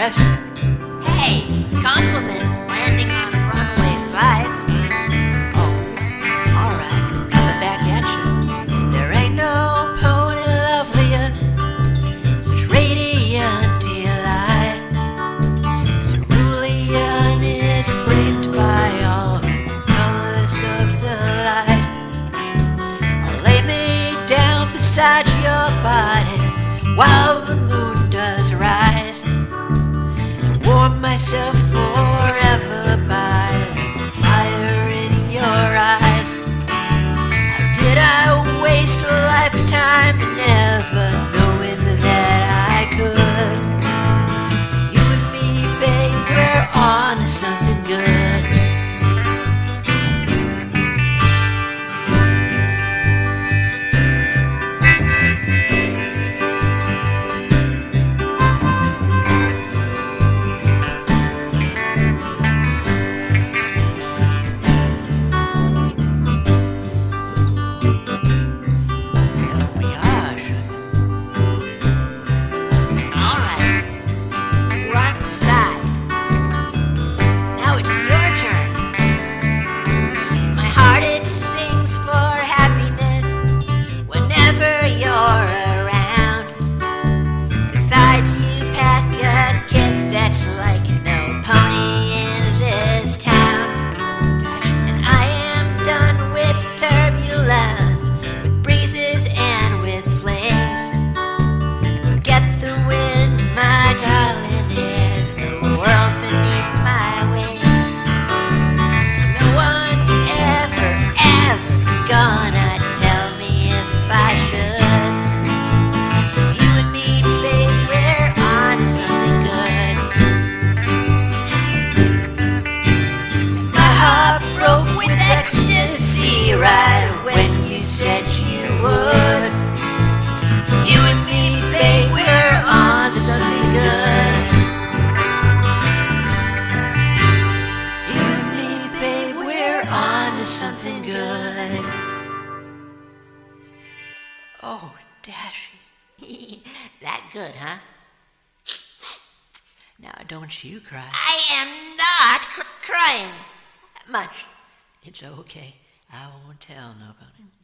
Yes? Hey, compliment landing on runway 5. Oh, alright. Coming back at you. There ain't no pony lovelier. Such radiant delight. Cerulean is framed by all the colors of the light. I'll lay me down beside your body while the moon does rise, and warm myself forever by the fire in your eyes. How did I waste a lifetime never knowing that I could? You and me, babe, we're on to something good. Alright, we're inside. Now it's your turn. My heart, it sings for happiness whenever you're around. Besides, you pack a kit that's like no pony in this town. And I am done with turbulence, with breezes and with flings. Get the wind, my darling, is the world beneath my wings. No one's ever, ever gonna tell me if I should. 'Cause you and me, babe, we're on to something good. And my heart broke with ecstasy right when you said you would. You and me, babe, we're on to something good. You and me, babe, we're on to something good. Oh, Dashie. That good, huh? Now don't you cry. I am not crying. Much. It's okay. I won't tell nobody.